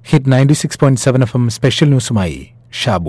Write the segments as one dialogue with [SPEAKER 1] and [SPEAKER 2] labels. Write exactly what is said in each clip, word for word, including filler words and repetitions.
[SPEAKER 1] Hit ninety six point seven FM എം സ്പെഷ്യൽ ന്യൂസുമായി ഷാബു.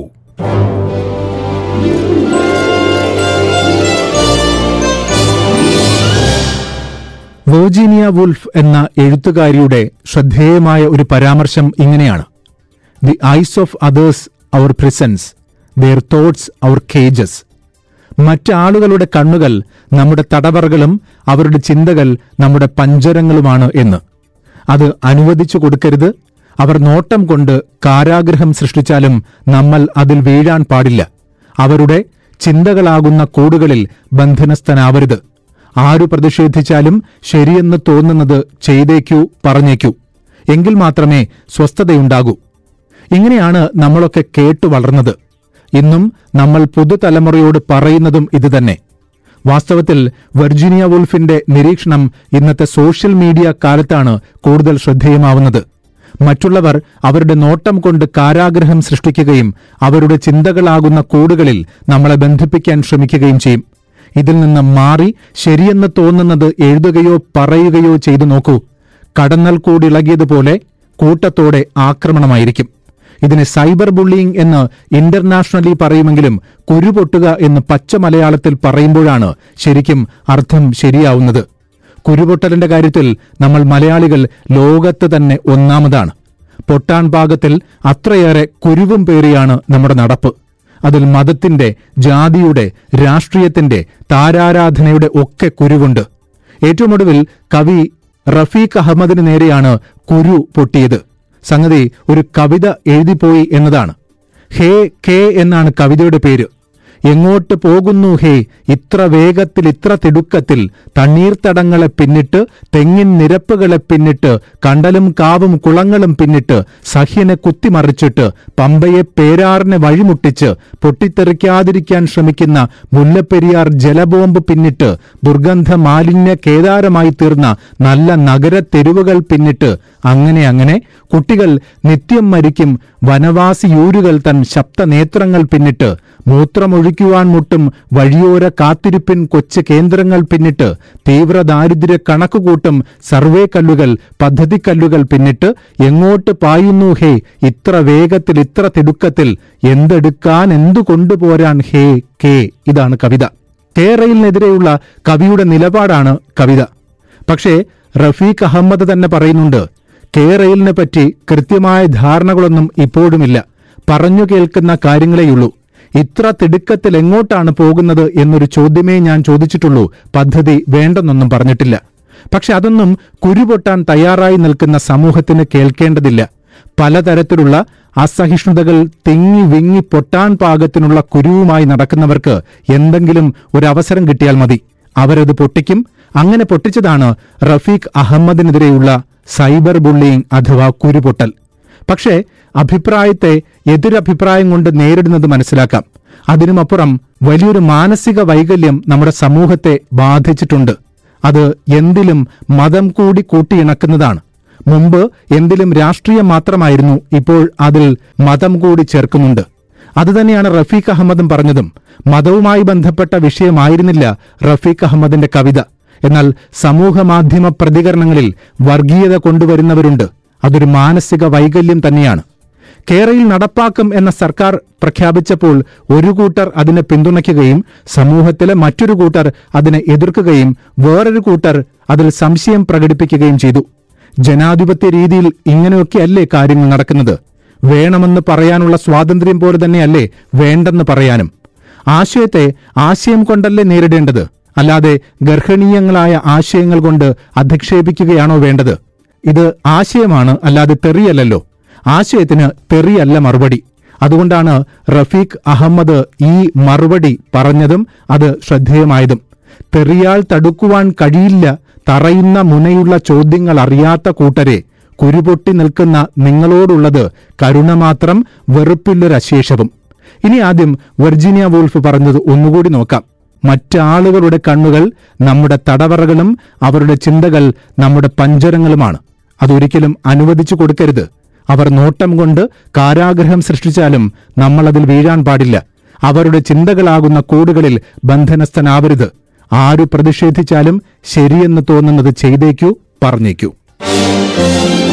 [SPEAKER 1] വെർജീനിയ വുൾഫ് എന്ന എഴുത്തുകാരിയുടെ ശ്രദ്ധേയമായ ഒരു പരാമർശം ഇങ്ങനെയാണ്: the eyes of others our prisons, their thoughts our cages. മറ്റാളുകളുടെ കണ്ണുകൾ നമ്മുടെ തടവറകളും അവരുടെ ചിന്തകൾ നമ്മുടെ പഞ്ചരങ്ങളുമാണ് എന്ന്. അത് അനുവദിച്ചു കൊടുക്കരുത്. അവർ നോട്ടം കൊണ്ട് കാരാഗ്രഹം സൃഷ്ടിച്ചാലും നമ്മൾ അതിൽ വീഴാൻ പാടില്ല. അവരുടെ ചിന്തകളാകുന്ന കൂടുകളിൽ ബന്ധനസ്ഥനാവരുത്. ആരു പ്രതിഷേധിച്ചാലും ശരിയെന്ന് തോന്നുന്നത് ചെയ്തേക്കൂ, പറഞ്ഞേക്കൂ. എങ്കിൽ മാത്രമേ സ്വസ്ഥതയുണ്ടാകൂ. ഇങ്ങനെയാണ് നമ്മളൊക്കെ കേട്ടു വളർന്നത്. ഇന്നും നമ്മൾ പുതുതലമുറയോട് പറയുന്നതും ഇതുതന്നെ. വാസ്തവത്തിൽ വെർജീനിയ വുൾഫിന്റെ നിരീക്ഷണം ഇന്നത്തെ സോഷ്യൽ മീഡിയ കാലത്താണ് കൂടുതൽ ശ്രദ്ധേയമാവുന്നത്. മറ്റുള്ളവർ അവരുടെ നോട്ടം കൊണ്ട് കാരാഗ്രഹം സൃഷ്ടിക്കുകയും അവരുടെ ചിന്തകളാകുന്ന കൂടുകളിൽ നമ്മളെ ബന്ധിപ്പിക്കാൻ ശ്രമിക്കുകയും ചെയ്യും. ഇതിൽ നിന്ന് മാറി ശരിയെന്ന് തോന്നുന്നത് എഴുതുകയോ പറയുകയോ ചെയ്തു നോക്കൂ. കടന്നൽ കൂടിളകിയതുപോലെ കൂട്ടത്തോടെ ആക്രമണമായിരിക്കും. ഇതിനെ സൈബർ ബുള്ളിയിങ് എന്ന് ഇന്റർനാഷണലി പറയുമെങ്കിലും കുരുപൊട്ടുക എന്ന് പച്ച മലയാളത്തിൽ പറയുമ്പോഴാണ് ശരിക്കും അർത്ഥം ശരിയാവുന്നത്. കുരുപൊട്ടലിന്റെ കാര്യത്തിൽ നമ്മൾ മലയാളികൾ ലോകത്ത് തന്നെ ഒന്നാമതാണ്. പൊട്ടാൻ പാകത്തിൽ അത്രയേറെ കുരുവും പേറിയാണ് നമ്മുടെ നടപ്പ്. അതിൽ മതത്തിന്റെ, ജാതിയുടെ, രാഷ്ട്രീയത്തിന്റെ, താരാരാധനയുടെ ഒക്കെ കുരുവുണ്ട്. ഏറ്റവും ഒടുവിൽ കവി റഫീഖ് അഹമ്മദിന് നേരെയാണ് കുരു പൊട്ടിയത്. സംഗതി ഒരു കവിത എഴുതിപ്പോയി എന്നതാണ്. ഹേ കെ എന്നാണ് കവിതയുടെ പേര്. എങ്ങോട്ട് പോകുന്നു ഹേ, ഇത്ര വേഗത്തിൽ ഇത്ര തിടുക്കത്തിൽ, തണ്ണീർത്തടങ്ങളെ പിന്നിട്ട്, തെങ്ങിൻ നിരപ്പുകളെ പിന്നിട്ട്, കണ്ടലും കാവും കുളങ്ങളും പിന്നിട്ട്, സഹ്യനെ കുത്തിമറിച്ചിട്ട്, പമ്പയെ പേരാറിനെ വഴിമുട്ടിച്ച്, പൊട്ടിത്തെറിക്കാതിരിക്കാൻ ശ്രമിക്കുന്ന മുല്ലപ്പെരിയാർ ജലബോംബ് പിന്നിട്ട്, ദുർഗന്ധ മാലിന്യ കേദാരമായി തീർന്ന നല്ല നഗര തെരുവുകൾ പിന്നിട്ട്, അങ്ങനെ അങ്ങനെ കുട്ടികൾ നിത്യം മരിക്കും വനവാസിയൂരുകൾ തൻ ശബ്ദനേത്രങ്ങൾ പിന്നിട്ട്, മൂത്രമൊഴിക്കുവാൻ മുട്ടും വഴിയോര കാത്തിരിപ്പിൻ കൊച്ചു കേന്ദ്രങ്ങൾ പിന്നിട്ട്, തീവ്ര ദാരിദ്ര്യ കണക്കുകൂട്ടും സർവേ കല്ലുകൾ, പദ്ധതിക്കല്ലുകൾ പിന്നിട്ട്, എങ്ങോട്ട് പായുന്നു ഹേ, ഇത്ര വേഗത്തിൽ ഇത്ര തിടുക്കത്തിൽ, എന്തെടുക്കാൻ എന്തു കൊണ്ടുപോരാൻ ഹേ കെ. ഇതാണ് കവിത. കേരളിനെതിരെയുള്ള കവിയുടെ നിലപാടാണ് കവിത. പക്ഷേ റഫീഖ് അഹമ്മദ് തന്നെ പറയുന്നുണ്ട്, കേരളിനെ പറ്റി കൃത്യമായ ധാരണകളൊന്നും ഇപ്പോഴുമില്ല. പറഞ്ഞു കേൾക്കുന്ന കാര്യങ്ങളെയുള്ളൂ. ഇത്ര തിടുക്കത്തിൽ എങ്ങോട്ടാണ് പോകുന്നത് എന്നൊരു ചോദ്യമേ ഞാൻ ചോദിച്ചിട്ടുള്ളൂ. പദ്ധതി വേണ്ടെന്നൊന്നും പറഞ്ഞിട്ടില്ല. പക്ഷെ അതൊന്നും കുരുപൊട്ടാൻ തയ്യാറായി നിൽക്കുന്ന സമൂഹത്തിന് കേൾക്കേണ്ടതില്ല. പലതരത്തിലുള്ള അസഹിഷ്ണുതകൾ തിങ്ങി വിങ്ങി പൊട്ടാൻ പാകത്തിനുള്ള കുരുവുമായി നടക്കുന്നവർക്ക് എന്തെങ്കിലും ഒരവസരം കിട്ടിയാൽ മതി. അവരത് പൊട്ടിക്കും. അങ്ങനെ പൊട്ടിച്ചതാണ് റഫീഖ് അഹമ്മദിനെതിരെയുള്ള സൈബർ ബുള്ളിയിങ് അഥവാ കുരുപൊട്ടൽ. പക്ഷേ അഭിപ്രായത്തെ എതിരഭിപ്രായം കൊണ്ട് നേരിടുന്നത് മനസ്സിലാക്കാം. അതിനുമപ്പുറം വലിയൊരു മാനസിക വൈകല്യം നമ്മുടെ സമൂഹത്തെ ബാധിച്ചിട്ടുണ്ട്. അത് എന്തിലും മതം കൂടി കൂട്ടിയിണക്കുന്നതാണ്. മുമ്പ് എന്തിലും രാഷ്ട്രീയം മാത്രമായിരുന്നു, ഇപ്പോൾ അതിൽ മതം കൂടി ചേർക്കുന്നുണ്ട്. അതുതന്നെയാണ് റഫീഖ് അഹമ്മദും പറഞ്ഞതും. മതവുമായി ബന്ധപ്പെട്ട വിഷയമായിരുന്നില്ല റഫീഖ് അഹമ്മദിന്റെ കവിത. എന്നാൽ സമൂഹ മാധ്യമ പ്രതികരണങ്ങളിൽ വർഗീയത കൊണ്ടുവരുന്നവരുണ്ട്. അതൊരു മാനസിക വൈകല്യം തന്നെയാണ്. കേരളയിൽ നടപ്പാക്കും എന്ന സർക്കാർ പ്രഖ്യാപിച്ചപ്പോൾ ഒരു കൂട്ടർ അതിനെ പിന്തുണയ്ക്കുകയും സമൂഹത്തിലെ മറ്റൊരു കൂട്ടർ അതിനെ എതിർക്കുകയും വേറൊരു കൂട്ടർ അതിൽ സംശയം പ്രകടിപ്പിക്കുകയും ചെയ്തു. ജനാധിപത്യ രീതിയിൽ ഇങ്ങനെയൊക്കെയല്ലേ കാര്യങ്ങൾ നടക്കുന്നത്? വേണമെന്ന് പറയാനുള്ള സ്വാതന്ത്ര്യം പോലെ തന്നെയല്ലേ വേണ്ടെന്ന് പറയാനും? ആശയത്തെ ആശയം കൊണ്ടല്ലേ നേരിടേണ്ടത്, അല്ലാതെ ഗർഹണീയങ്ങളായ ആശയങ്ങൾ കൊണ്ട് അധിക്ഷേപിക്കുകയാണോ വേണ്ടത്? ഇത് ആശയമാണ്, അല്ലാതെ തെറിയല്ലല്ലോ. ആശയത്തിന് തെറിയല്ല മറുപടി. അതുകൊണ്ടാണ് റഫീഖ് അഹമ്മദ് ഈ മറുപടി പറഞ്ഞതും അത് ശ്രദ്ധേയമായതും. തെറിയാൽ തടുക്കുവാൻ കഴിയില്ല തറയുന്ന മുനയുള്ള ചോദ്യങ്ങൾ അറിയാത്ത കൂട്ടരെ, കുരുപൊട്ടി നിൽക്കുന്ന നിങ്ങളോടുള്ളത് കരുണ മാത്രം, വെറുപ്പില്ലൊരശേഷവും. ഇനി ആദ്യം വെർജീനിയ വുൾഫ് പറഞ്ഞത് ഒന്നുകൂടി നോക്കാം. മറ്റാളുകളുടെ കണ്ണുകൾ നമ്മുടെ തടവറകളും അവരുടെ ചിന്തകൾ നമ്മുടെ പഞ്ചരങ്ങളുമാണ്. അതൊരിക്കലും അനുവദിച്ചു കൊടുക്കരുത്. അവർ നോട്ടം കൊണ്ട് കാരാഗ്രഹം സൃഷ്ടിച്ചാലും നമ്മളതിൽ വീഴാൻ പാടില്ല. അവരുടെ ചിന്തകളാകുന്ന കൂടുകളിൽ ബന്ധനസ്ഥനാവരുത്. ആരു പ്രതിഷേധിച്ചാലും ശരിയെന്ന് തോന്നുന്നത് ചെയ്തേക്കൂ, പറഞ്ഞേക്കൂ.